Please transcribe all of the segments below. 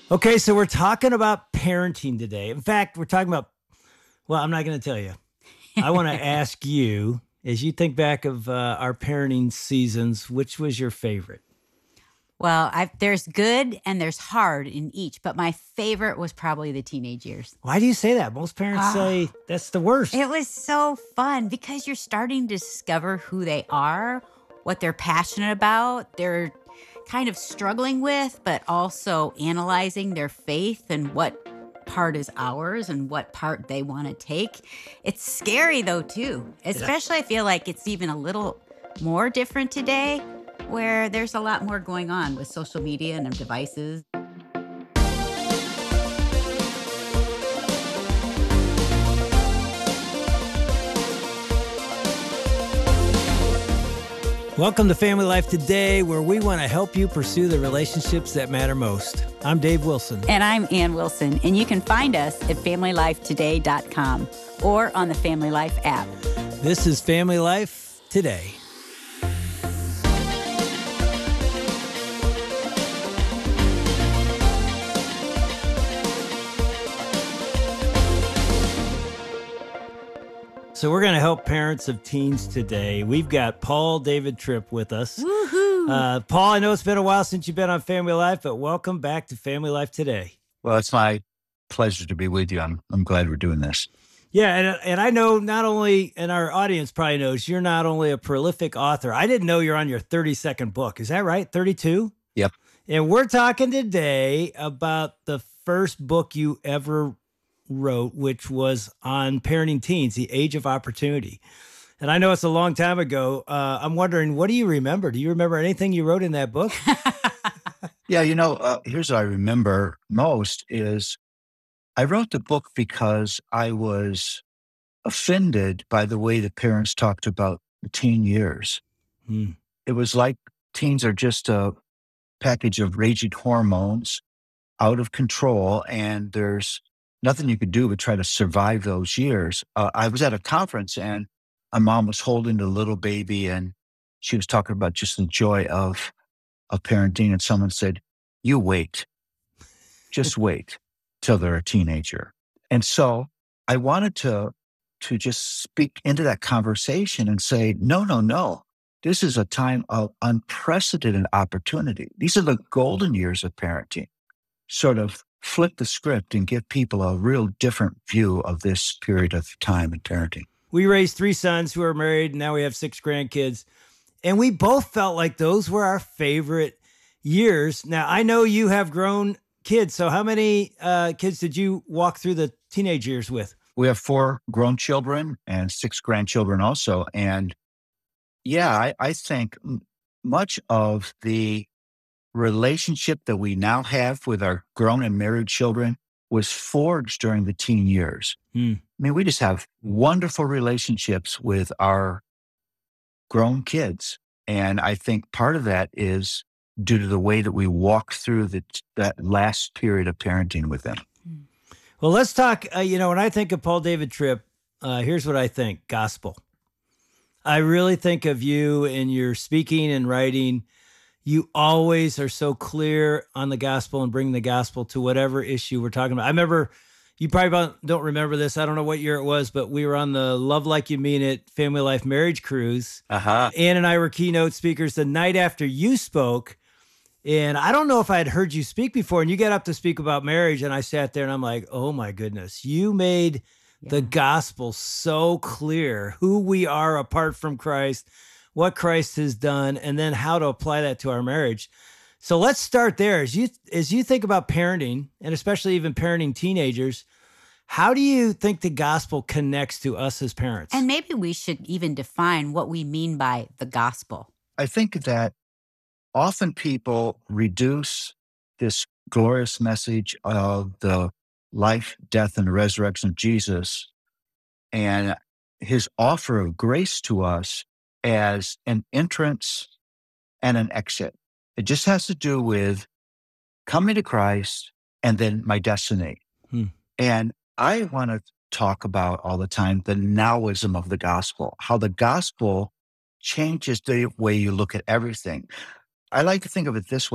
Okay, so we're talking about parenting today. In fact, we're talking about, well, I'm not going to tell you. I want to ask you, as you think back of our parenting seasons, which was your favorite? Well, there's good and there's hard in each, but my favorite was probably the teenage years. Why do you say that? Most parents say Ah, that's the worst. it was so fun because you're starting to discover who they are, what they're passionate about, they're kind of struggling with, but also analyzing their faith and what part is ours and what part they want to take. It's scary though, too. Yeah. Especially I feel like it's even a little more different today where there's a lot more going on with social media and devices. Welcome to Family Life Today, where we want to help you pursue the relationships that matter most. I'm Dave Wilson. And I'm Ann Wilson, and you can find us at FamilyLifeToday.com or on the Family Life app. This is Family Life Today. So we're going to help parents of teens today. We've got Paul David Tripp with us. Woohoo! Paul, I know it's been a while since you've been on Family Life, but welcome back to Family Life Today. Well, it's my pleasure to be with you. I'm glad we're doing this. Yeah, and I know not only, and our audience probably knows, you're not only a prolific author. I didn't know you're on your 32nd book. Is that right? 32? Yep. And we're talking today about the first book you ever wrote, which was on parenting teens, The Age of Opportunity. And I know it's a long time ago. I'm wondering, what do you remember? Do you remember anything you wrote in that book? Yeah, here's what I remember most is I wrote the book because I was offended by the way the parents talked about the teen years. Hmm. It was like teens are just a package of raging hormones out of control, and there's nothing you could do but try to survive those years. I was at a conference and my mom was holding the little baby and she was talking about just the joy of parenting. And someone said, "You wait, just wait till they're a teenager." And so I wanted to just speak into that conversation and say, no, no, no. This is a time of unprecedented opportunity. These are the golden years of parenting. Sort of flip the script and give people a real different view of this period of time in parenting. We raised 3 sons who are married, and now we have 6 grandkids. And we both felt like those were our favorite years. Now, I know you have grown kids. So how many kids did you walk through the teenage years with? We have 4 grown children and 6 grandchildren also. And yeah, I think much of the relationship that we now have with our grown and married children was forged during the teen years. Hmm. I mean, we just have wonderful relationships with our grown kids. And I think part of that is due to the way that we walk through that last period of parenting with them. Well, let's talk. When I think of Paul David Tripp, here's what I think: gospel. I really think of you in your speaking and writing. You always are so clear on the gospel and bring the gospel to whatever issue we're talking about. I remember, you probably don't remember this. I don't know what year it was, but we were on the Love Like You Mean It Family Life Marriage Cruise. Uh-huh. Ann and I were keynote speakers the night after you spoke. And I don't know if I had heard you speak before, and you got up to speak about marriage, and I sat there and I'm like, oh my goodness, you made the gospel so clear, who we are apart from Christ, what Christ has done, and then how to apply that to our marriage. So let's start there. As you think about parenting, and especially even parenting teenagers, how do you think the gospel connects to us as parents? And maybe we should even define what we mean by the gospel. I think that often people reduce this glorious message of the life, death, and resurrection of Jesus and his offer of grace to us as an entrance and an exit. It just has to do with coming to Christ and then my destiny. And I want to talk about all the time the nowism of the gospel, how the gospel changes the way you look at everything. I like to think of it this way.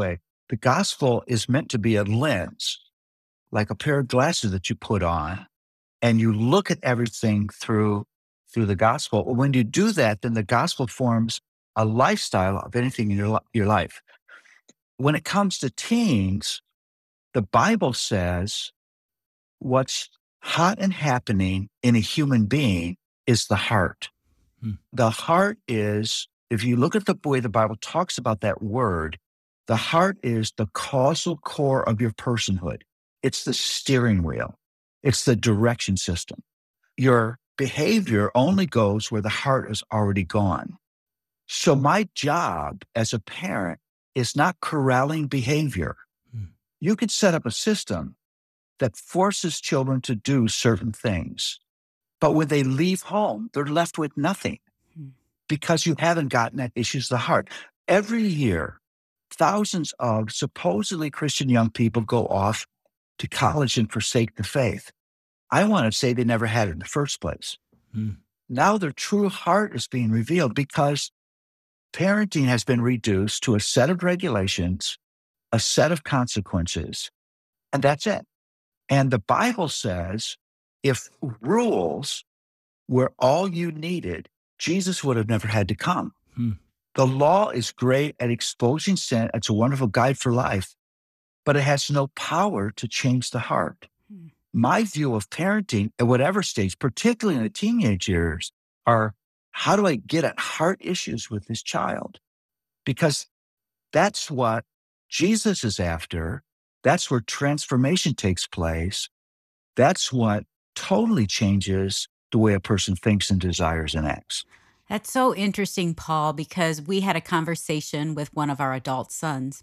The gospel is meant to be a lens, like a pair of glasses that you put on, and you look at everything through the gospel. When you do that, then the gospel forms a lifestyle of anything in your life. When it comes to teens, the Bible says what's hot and happening in a human being is the heart. The heart is, if you look at the way the Bible talks about that word, the heart is the causal core of your personhood. It's the steering wheel. It's the direction system. Your behavior only goes where the heart is already gone. So my job as a parent is not corralling behavior. You could set up a system that forces children to do certain things. But when they leave home, they're left with nothing because you haven't gotten at issues of the heart. Every year, thousands of supposedly Christian young people go off to college and forsake the faith. I want to say they never had it in the first place. Now their true heart is being revealed because parenting has been reduced to a set of regulations, a set of consequences, and that's it. And the Bible says if rules were all you needed, Jesus would have never had to come. The law is great at exposing sin. It's a wonderful guide for life, but it has no power to change the heart. My view of parenting at whatever stage, particularly in the teenage years, are how do I get at heart issues with this child? Because that's what Jesus is after. That's where transformation takes place. That's what totally changes the way a person thinks and desires and acts. That's so interesting, Paul, because we had a conversation with one of our adult sons.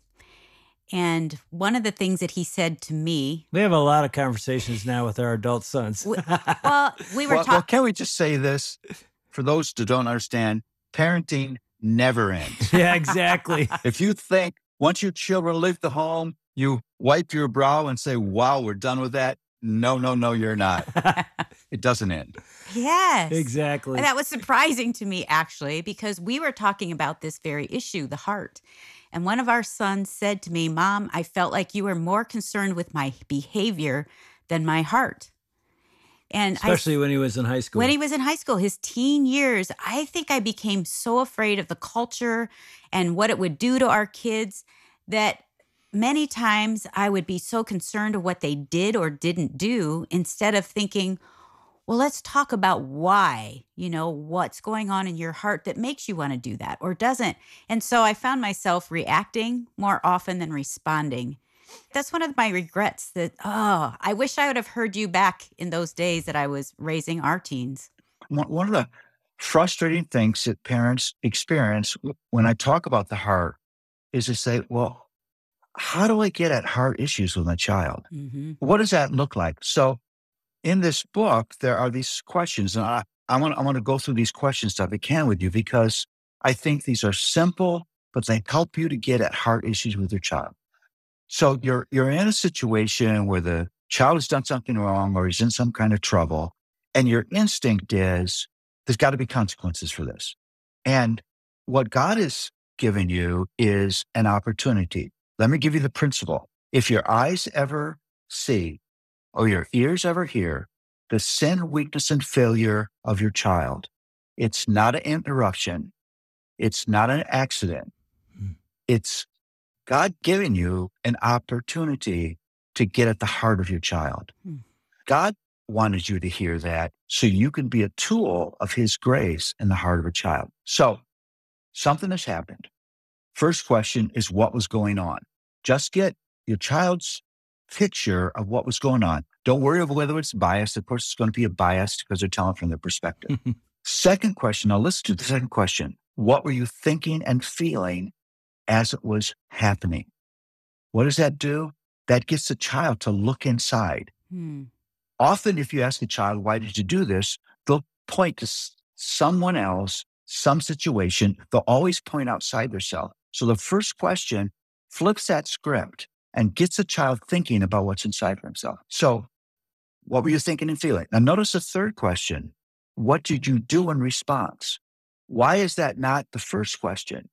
And one of the things that he said to me, We have a lot of conversations now with our adult sons. we were Well, talking. can we just say this? For those who don't understand, parenting never ends. Yeah, exactly. If you think once your children leave the home, you wipe your brow and say, wow, we're done with that. No, you're not. It doesn't end. Yes. Exactly. And that was surprising to me, actually, because we were talking about this very issue, the heart. And one of our sons said to me, Mom, I felt like you were more concerned with my behavior than my heart. And especially when he was in high school. When he was in high school, his teen years, I think I became so afraid of the culture and what it would do to our kids that many times I would be so concerned of what they did or didn't do instead of thinking, well, let's talk about why, what's going on in your heart that makes you want to do that or doesn't. And so I found myself reacting more often than responding. That's one of my regrets that, I wish I would have heard you back in those days that I was raising our teens. One of the frustrating things that parents experience when I talk about the heart is to say, well, how do I get at heart issues with my child? Mm-hmm. What does that look like? So in this book, there are these questions, and I want to go through these questions if I can with you, because I think these are simple, but they help you to get at heart issues with your child. So you're in a situation where the child has done something wrong or he's in some kind of trouble, and your instinct is there's got to be consequences for this. And what God has given you is an opportunity. Let me give you the principle. If your eyes ever see or your ears ever hear the sin, weakness, and failure of your child, it's not an interruption. It's not an accident. It's God giving you an opportunity to get at the heart of your child. God wanted you to hear that so you can be a tool of his grace in the heart of a child. So something has happened. First question is what was going on? Just get your child's picture of what was going on. Don't worry about whether it's biased. Of course, it's going to be a bias because they're telling from their perspective. Second question, now listen to the second question. What were you thinking and feeling as it was happening? What does that do? That gets the child to look inside. Often, if you ask a child, why did you do this? They'll point to someone else, some situation. They'll always point outside themselves. So the first question flips that script and gets the child thinking about what's inside for himself. So what were you thinking and feeling? Now notice the third question. What did you do in response? Why is that not the first question?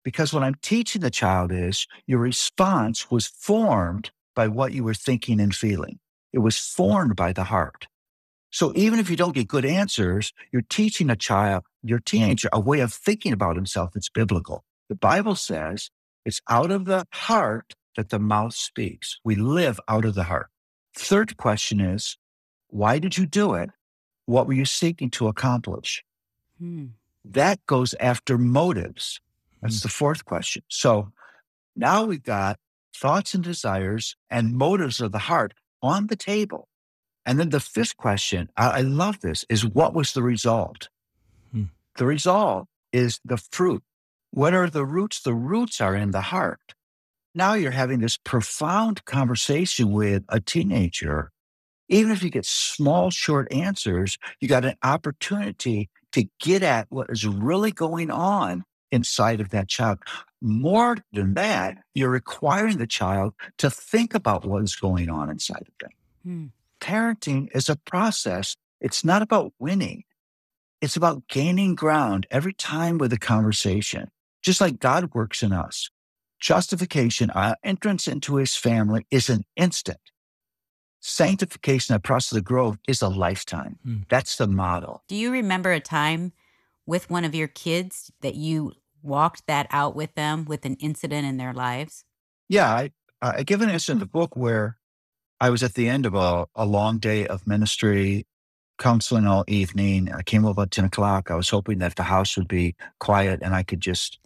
Because what I'm teaching the child is your response was formed by what you were thinking and feeling. It was formed by the heart. So even if you don't get good answers, you're teaching a child, your teenager, a way of thinking about himself that's biblical. The Bible says it's out of the heart that the mouth speaks. We live out of the heart. Third question is, why did you do it? What were you seeking to accomplish? Hmm. That goes after motives. That's the fourth question. So now we've got thoughts and desires and motives of the heart on the table. And then the fifth question, I love this, is what was the result? Hmm. The result is the fruit. What are the roots? The roots are in the heart. Now you're having this profound conversation with a teenager. Even if you get small, short answers, you got an opportunity to get at what is really going on inside of that child. More than that, you're requiring the child to think about what is going on inside of them. Hmm. Parenting is a process. It's not about winning. It's about gaining ground every time with a conversation, just like God works in us. Justification, our entrance into his family is an instant. Sanctification, that process of growth, is a lifetime. Hmm. That's the model. Do you remember a time with one of your kids that you walked that out with them with an incident in their lives? Yeah, I give an instance in the book where I was at the end of a long day of ministry, counseling all evening. I came home about 10 o'clock. I was hoping that the house would be quiet and I could just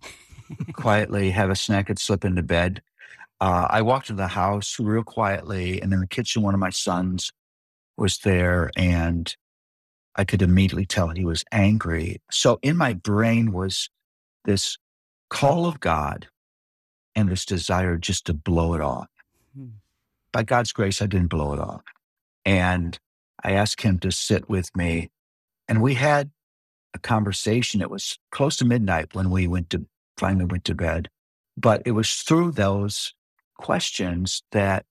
quietly have a snack and slip into bed. I walked into the house real quietly, and in the kitchen, one of my sons was there, and I could immediately tell he was angry. So in my brain was this call of God and this desire just to blow it off. Hmm. By God's grace, I didn't blow it off. And I asked him to sit with me, and we had a conversation. It was close to midnight when we finally went to bed. But it was through those questions that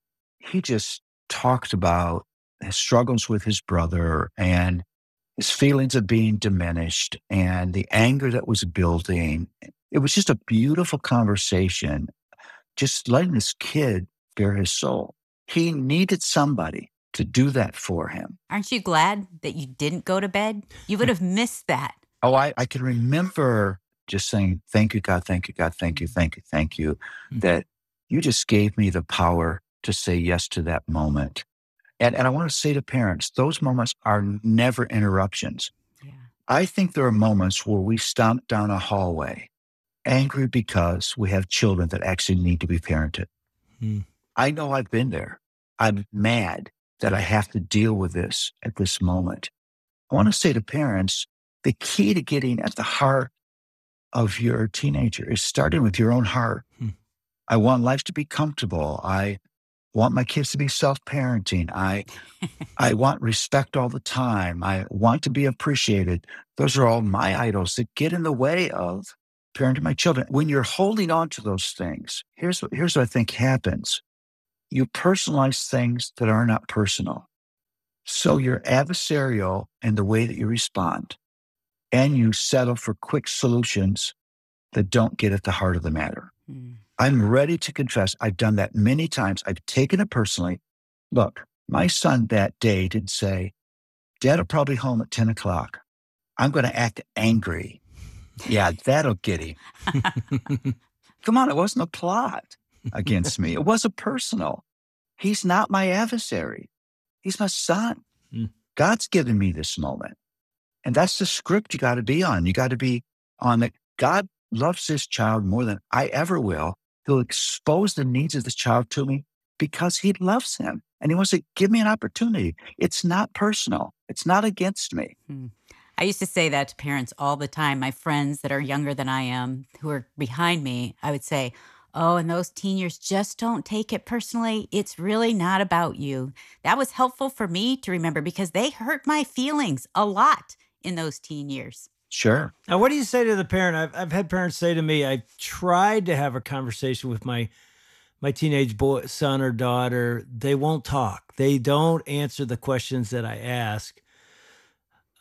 he just talked about his struggles with his brother and his feelings of being diminished and the anger that was building. It was just a beautiful conversation, just letting this kid bare his soul. He needed somebody to do that for him. Aren't you glad that you didn't go to bed? You would have missed that. Oh, I can remember just saying, thank you, God, thank you, God, thank you, thank you, thank you, that you just gave me the power to say yes to that moment. And I want to say to parents, those moments are never interruptions. Yeah. I think there are moments where we stomp down a hallway, angry because we have children that actually need to be parented. Hmm. I know I've been there. I'm mad that I have to deal with this at this moment. I want to say to parents, the key to getting at the heart of your teenager is starting with your own heart. Hmm. I want life to be comfortable. I want my kids to be self-parenting. I want respect all the time. I want to be appreciated. Those are all my idols that get in the way of parenting my children. When you're holding on to those things, here's what I think happens. You personalize things that are not personal. So you're adversarial in the way that you respond, and you settle for quick solutions that don't get at the heart of the matter. Hmm. I'm ready to confess I've done that many times. I've taken it personally. Look, my son that day did say, Dad will probably home at 10 o'clock. I'm going to act angry. Yeah, that'll get him. Come on, it wasn't a plot against me. It wasn't personal. He's not my adversary. He's my son. Mm. God's given me this moment. And that's the script you got to be on. You got to be on that. God loves this child more than I ever will. He'll expose the needs of this child to me because he loves him. And he wants to give me an opportunity. It's not personal. It's not against me. Hmm. I used to say that to parents all the time. My friends that are younger than I am, who are behind me, I would say, oh, and those teen years, just don't take it personally. It's really not about you. That was helpful for me to remember because they hurt my feelings a lot in those teen years. Sure. Now, what do you say to the parent? I've had parents say to me, I tried to have a conversation with my teenage boy, son or daughter. They won't talk. They don't answer the questions that I ask.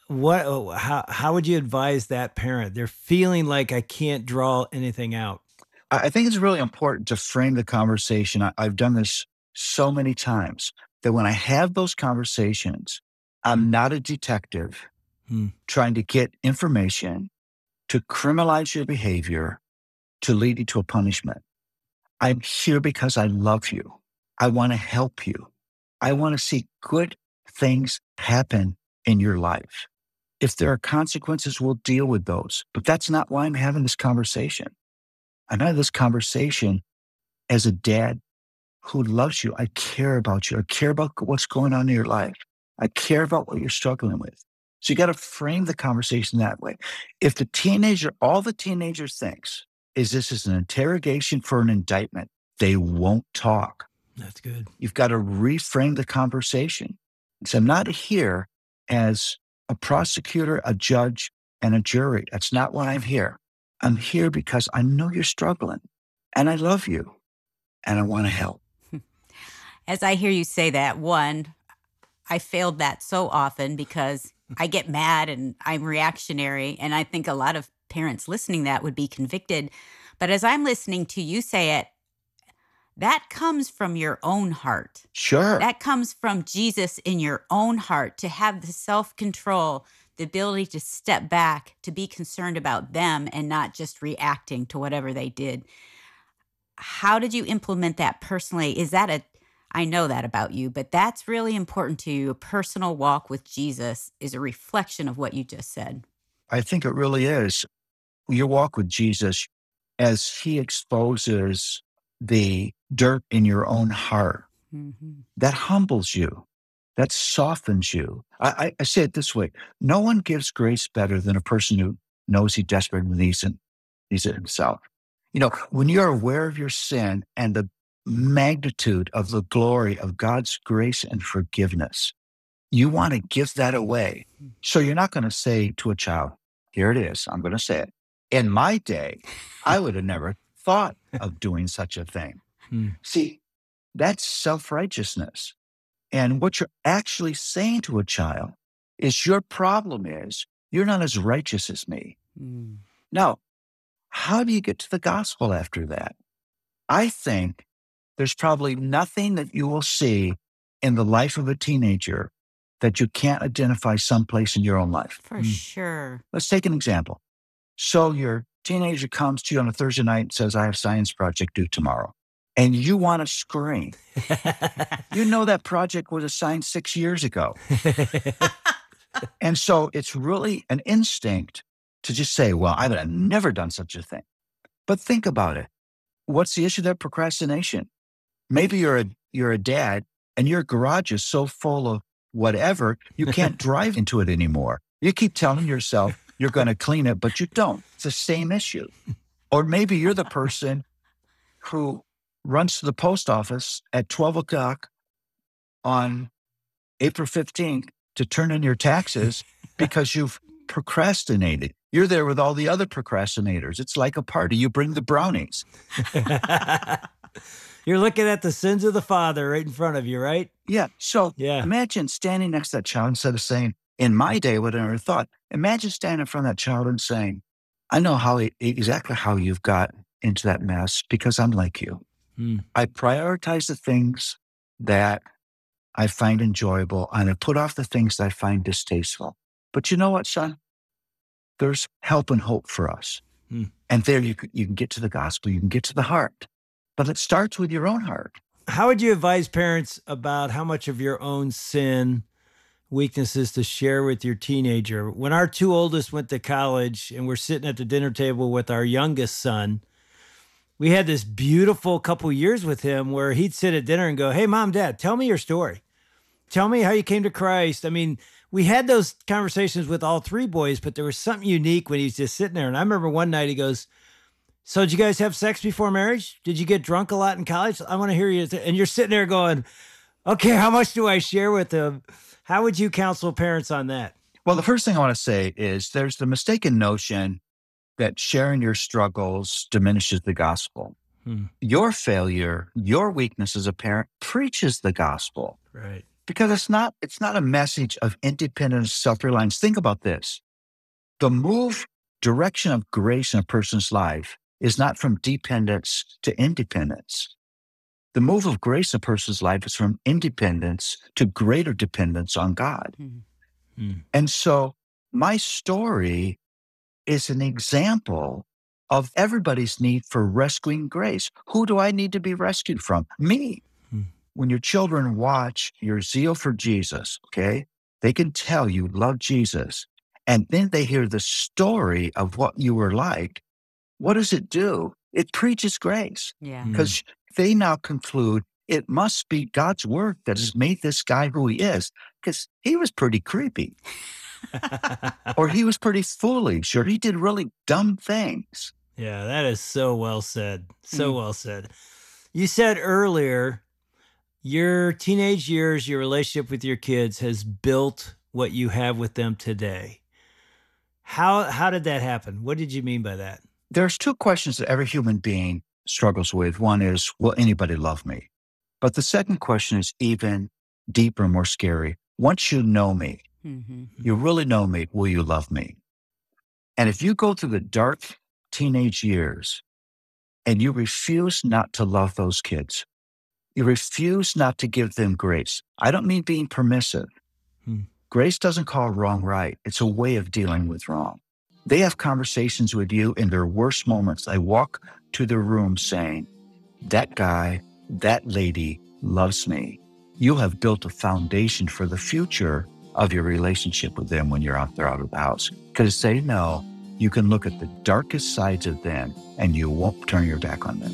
how would you advise that parent? They're feeling like I can't draw anything out. I think it's really important to frame the conversation. I've done this so many times that when I have those conversations, I'm not a detective Hmm. trying to get information to criminalize your behavior to lead you to a punishment. I'm here because I love you. I want to help you. I want to see good things happen in your life. If there are consequences, we'll deal with those. But that's not why I'm having this conversation. I'm having this conversation as a dad who loves you. I care about you. I care about what's going on in your life. I care about what you're struggling with. So you got to frame the conversation that way. If all the teenager thinks is this is an interrogation for an indictment, they won't talk. That's good. You've got to reframe the conversation. So I'm not here as a prosecutor, a judge, and a jury. That's not why I'm here. I'm here because I know you're struggling and I love you and I want to help. As I hear you say that, one, I failed that so often because I get mad and I'm reactionary. And I think a lot of parents listening to that would be convicted. But as I'm listening to you say it, that comes from your own heart. Sure. That comes from Jesus in your own heart, to have the self-control, the ability to step back, to be concerned about them and not just reacting to whatever they did. How did you implement that personally? I know that about you, but that's really important to you. A personal walk with Jesus is a reflection of what you just said. I think it really is. Your walk with Jesus, as he exposes the dirt in your own heart, that humbles you, that softens you. I say it this way. No one gives grace better than a person who knows he desperately needs it himself. When you're aware of your sin and the magnitude of the glory of God's grace and forgiveness, you want to give that away. So you're not going to say to a child, here it is, I'm going to say it. In my day, I would have never thought of doing such a thing. See, that's self-righteousness. And what you're actually saying to a child is your problem is you're not as righteous as me. Now, how do you get to the gospel after that? I think there's probably nothing that you will see in the life of a teenager that you can't identify someplace in your own life. For sure. Let's take an example. So your teenager comes to you on a Thursday night and says, I have a science project due tomorrow. And you want to scream. You know that project was assigned 6 years ago. And so it's really an instinct to just say, well, I would have never done such a thing. But think about it. What's the issue there? Procrastination. Maybe you're a dad and your garage is so full of whatever, you can't drive into it anymore. You keep telling yourself you're going to clean it, but you don't. It's the same issue. Or maybe you're the person who runs to the post office at 12 o'clock on April 15th to turn in your taxes because you've procrastinated. You're there with all the other procrastinators. It's like a party. You bring the brownies. You're looking at the sins of the father right in front of you, right? Yeah. So imagine standing next to that child instead of saying, in my day, what I never thought. Imagine standing in front of that child and saying, I know exactly how you've got into that mess because I'm like you. I prioritize the things that I find enjoyable and I put off the things that I find distasteful. But you know what, son? There's help and hope for us. And there you can get to the gospel, you can get to the heart. But it starts with your own heart. How would you advise parents about how much of your own sin, weaknesses to share with your teenager? When our two oldest went to college and we're sitting at the dinner table with our youngest son, we had this beautiful couple years with him where he'd sit at dinner and go, hey, Mom, Dad, tell me your story. Tell me how you came to Christ. I mean, we had those conversations with all three boys, but there was something unique when he's just sitting there. And I remember one night he goes, so did you guys have sex before marriage? Did you get drunk a lot in college? I want to hear you. And you're sitting there going, okay, how much do I share with them? How would you counsel parents on that? Well, the first thing I want to say is there's the mistaken notion that sharing your struggles diminishes the gospel. Your failure, your weakness as a parent preaches the gospel. Right. Because it's not a message of independence, self-reliance. Think about this. The direction of grace in a person's life is not from dependence to independence. The move of grace in a person's life is from independence to greater dependence on God. And so my story is an example of everybody's need for rescuing grace. Who do I need to be rescued from? Me. When your children watch your zeal for Jesus, okay, they can tell you love Jesus. And then they hear the story of what you were like. What does it do? It preaches grace. Yeah. Because they now conclude it must be God's work that has made this guy who he is, because he was pretty creepy or he was pretty foolish or he did really dumb things. Yeah, that is so well said. So well said. You said earlier, your teenage years, your relationship with your kids has built what you have with them today. How did that happen? What did you mean by that? There's two questions that every human being struggles with. One is, will anybody love me? But the second question is even deeper, more scary. Once you know me, you really know me, will you love me? And if you go through the dark teenage years and you refuse not to love those kids, you refuse not to give them grace. I don't mean being permissive. Grace doesn't call wrong right. It's a way of dealing with wrong. They have conversations with you in their worst moments. They walk to their room saying, that guy, that lady loves me. You have built a foundation for the future of your relationship with them when you're out there out of the house. Because they know you can look at the darkest sides of them and you won't turn your back on them.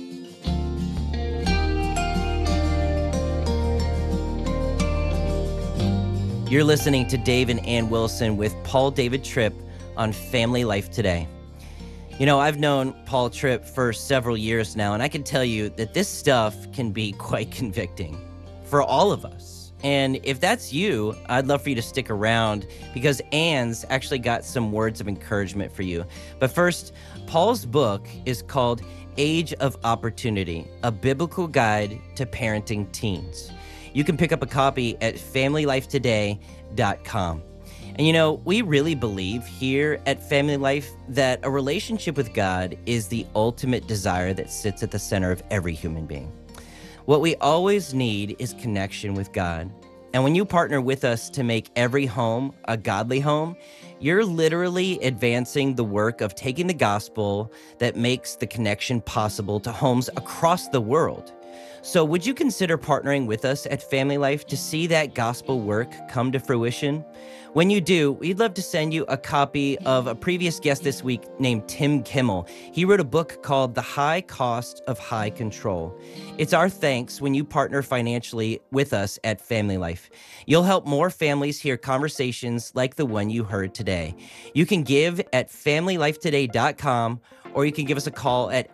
You're listening to Dave and Ann Wilson with Paul David Tripp on Family Life Today. You know, I've known Paul Tripp for several years now, and I can tell you that this stuff can be quite convicting for all of us. And if that's you, I'd love for you to stick around because Ann's actually got some words of encouragement for you. But first, Paul's book is called Age of Opportunity, a biblical guide to parenting teens. You can pick up a copy at FamilyLifeToday.com. And you know, we really believe here at Family Life that a relationship with God is the ultimate desire that sits at the center of every human being. What we always need is connection with God. And when you partner with us to make every home a godly home, you're literally advancing the work of taking the gospel that makes the connection possible to homes across the world. So would you consider partnering with us at Family Life to see that gospel work come to fruition? When you do, we'd love to send you a copy of a previous guest this week named Tim Kimmel. He wrote a book called The High Cost of High Control. It's our thanks when you partner financially with us at Family Life. You'll help more families hear conversations like the one you heard today. You can give at FamilyLifeToday.com, or you can give us a call at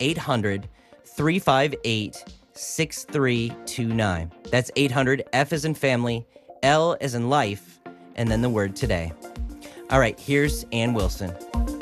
800-358-6329. That's 800, F as in family, L as in life, and then the word today. All right, here's Ann Wilson.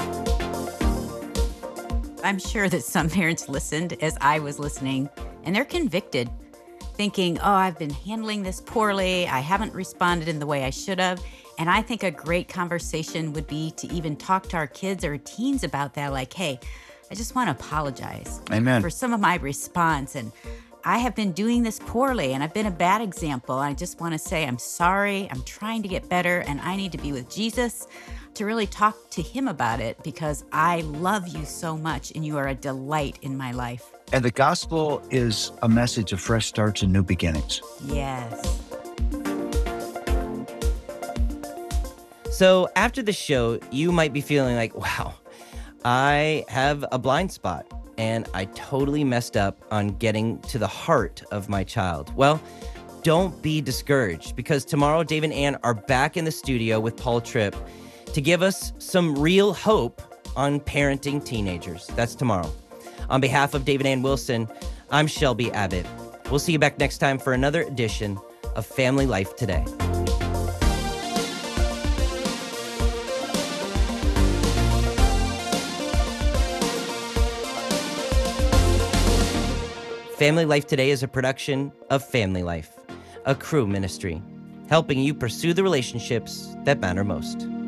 I'm sure that some parents listened as I was listening, and they're convicted, thinking, oh, I've been handling this poorly. I haven't responded in the way I should have. And I think a great conversation would be to even talk to our kids or teens about that. Like, hey, I just want to apologize for some of my response. And I have been doing this poorly and I've been a bad example. I just want to say I'm sorry. I'm trying to get better and I need to be with Jesus to really talk to him about it because I love you so much and you are a delight in my life. And the gospel is a message of fresh starts and new beginnings. Yes. So after the show, you might be feeling like, wow, I have a blind spot and I totally messed up on getting to the heart of my child. Well, don't be discouraged because tomorrow Dave and Ann are back in the studio with Paul Tripp to give us some real hope on parenting teenagers. That's tomorrow. On behalf of Dave and Ann Wilson, I'm Shelby Abbott. We'll see you back next time for another edition of Family Life Today. Family Life Today is a production of Family Life. a Cru ministry, helping you pursue the relationships that matter most.